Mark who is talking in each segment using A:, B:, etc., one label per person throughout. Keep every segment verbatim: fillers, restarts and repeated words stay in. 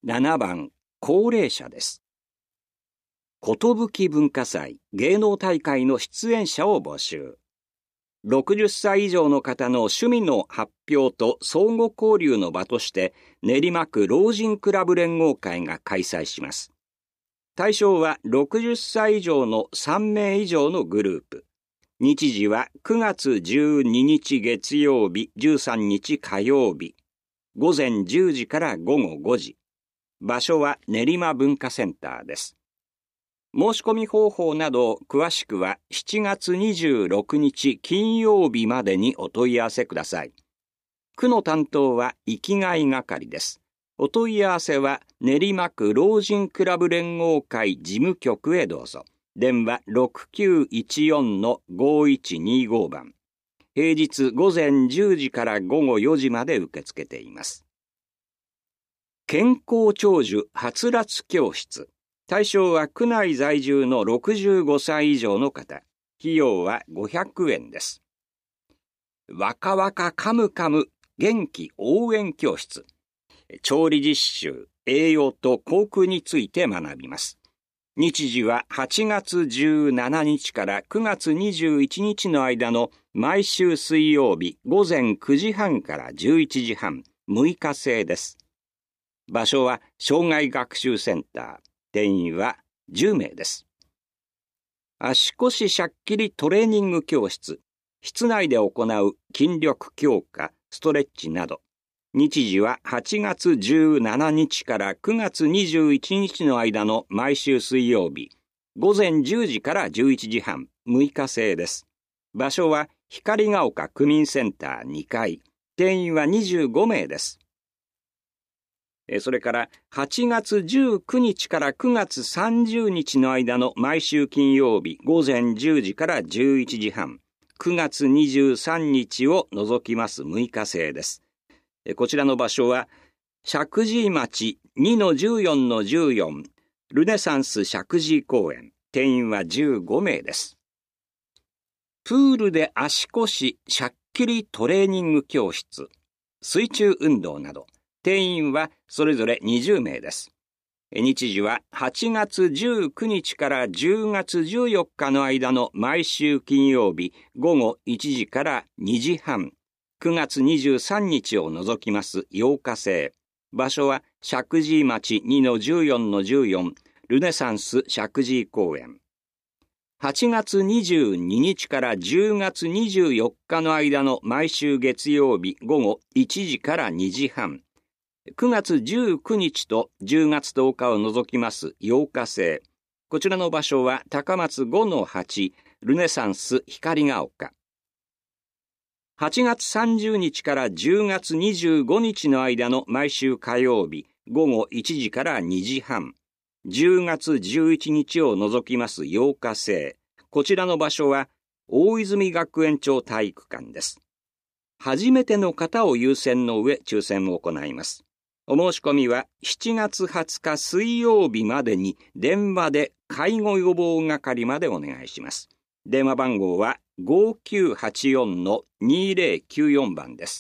A: ななばん、高齢者です。寿文化祭芸能大会の出演者を募集。ろくじゅっさい以上の方の趣味の発表と相互交流の場として練馬区老人クラブ連合会が開催します。対象はろくじゅっさい以上のさんめい以上のグループ。日時はくがつじゅうににち月曜日、じゅうさんにち火曜日。ごぜんじゅうじからごごごじ。場所は練馬文化センターです。申し込み方法など詳しくはしちがつにじゅうろくにち金曜日までにお問い合わせください。区の担当は生きがい係です。お問い合わせは練馬区老人クラブ連合会事務局へどうぞ。電話 ろくきゅういちよんのごいちにご 番。平日ごぜんじゅうじからごごよじまで受け付けています。健康長寿はつらつ教室。対象は区内在住のろくじゅうごさい以上の方。費用はごひゃくえんです。わかわかカムカム元気応援教室。調理実習、栄養と口腔について学びます。日時ははちがつじゅうしちにちからくがつにじゅういちにちの間の毎週水曜日ごぜんくじはんからじゅういちじはん、むいか制です。場所は障害学習センター。定員はじゅうめいです。足腰しゃっきりトレーニング教室。室内で行う筋力強化、ストレッチなど。日時ははちがつじゅうしちにちからくがつにじゅういちにちの間の毎週水曜日。ごぜんじゅうじからじゅういちじはん、むいか制です。場所は光が丘区民センターにかい。定員はにじゅうごめいです。それからはちがつじゅうくにちからくがつさんじゅうにちの間の毎週金曜日ごぜんじゅうじからじゅういちじはん、くがつにじゅうさんにちを除きますむいか制です。こちらの場所は石神井町 にのじゅうよんのじゅうよん ルネサンス石神井公園。定員はじゅうごめいです。プールで足腰しゃっきりトレーニング教室、水中運動など。定員はそれぞれにじゅうめいです。日時ははちがつじゅうくにちからじゅうがつじゅうよっかの間の毎週金曜日ごごいちじからにじはん、くがつにじゅうさんにちを除きますようか制。場所は石神井町 にのじゅうよんのじゅうよん ルネサンス石神井公園。はちがつにじゅうににちからじゅうがつにじゅうよっかの間の毎週月曜日ごごいちじからにじはん、くがつじゅうくにちとじゅうがつとおかを除きますようか制。こちらの場所は高松 ごのはち ルネサンス光が丘。はちがつさんじゅうにちからじゅうがつにじゅうごにちの間の毎週火曜日ごごいちじからにじはん、じゅうがつじゅういちにちを除きますようか制。こちらの場所は大泉学園町体育館です。初めての方を優先の上抽選を行います。お申し込みはしちがつはつか水曜日までに電話で介護予防係までお願いします。電話番号はごきゅうはちよんのにぜろきゅうよん 番です。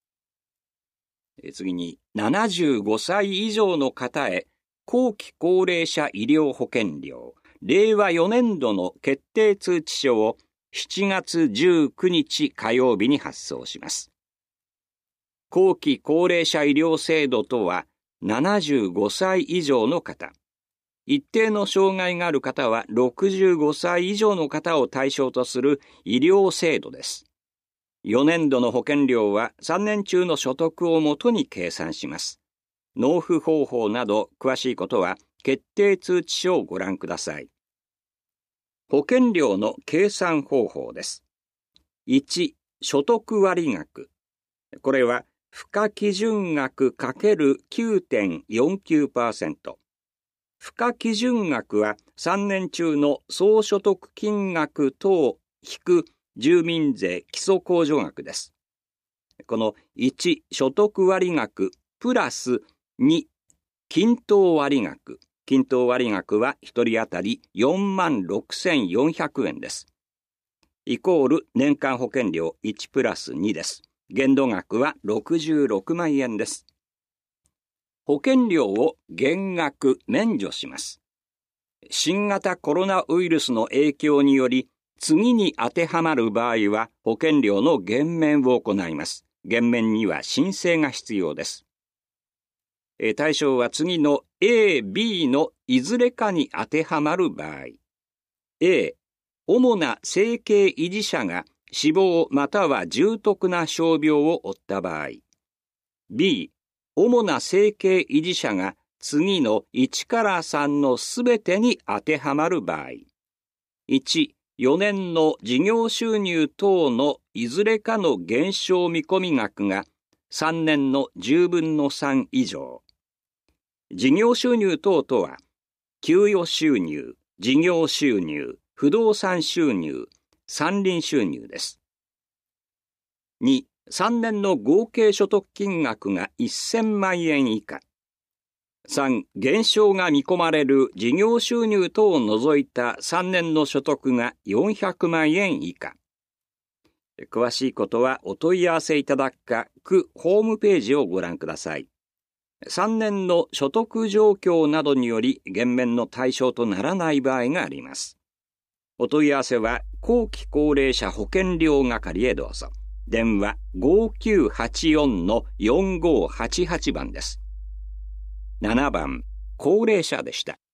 A: 次にななじゅうごさい以上の方へ後期高齢者医療保険料れいわよねんどの決定通知書をしちがつじゅうくにち火曜日に発送します。後期高齢者医療制度とはななじゅうごさい以上の方、一定の障害がある方はろくじゅうごさい以上の方を対象とする医療制度です。よねんどの保険料はさんねん中の所得をもとに計算します。納付方法など詳しいことは決定通知書をご覧ください。保険料の計算方法です。いち、所得割額。これは付加基準額 ×きゅうてんよんきゅうパーセント。付加基準額はさんねん中の総所得金額等引く住民税基礎控除額です。このいち、所得割額プラスに、均等割額。均等割額はひとり当たりよんまんろくせんよんひゃくえんです。イコール年間保険料いちプラスにです。限度額はろくじゅうろくまんえんです。 保険料を減額免除します。新型コロナウイルスの影響により、次に当てはまる場合は保険料の減免を行います。減免には申請が必要です。対象は次の A、B のいずれかに当てはまる場合。A、主な生計維持者が死亡または重篤な傷病を負った場合。B、主な生計維持者が次のいちからさんのすべてに当てはまる場合。いち、よねんの事業収入等のいずれかの減少見込み額がさんねんのじゅうぶんのさん以上。事業収入等とは、給与収入、事業収入、不動産収入、山林収入です。に、さんねんの合計所得金額がせんまんえん以下。さん、減少が見込まれる事業収入等を除いたさんねんの所得がよんひゃくまんえん以下。詳しいことはお問い合わせいただくか、区ホームページをご覧ください。さんねんの所得状況などにより減免の対象とならない場合があります。お問い合わせは後期高齢者保険料係へどうぞ。電話 ごきゅうはちよんのよんごはちはち 番です。ななばん、高齢者でした。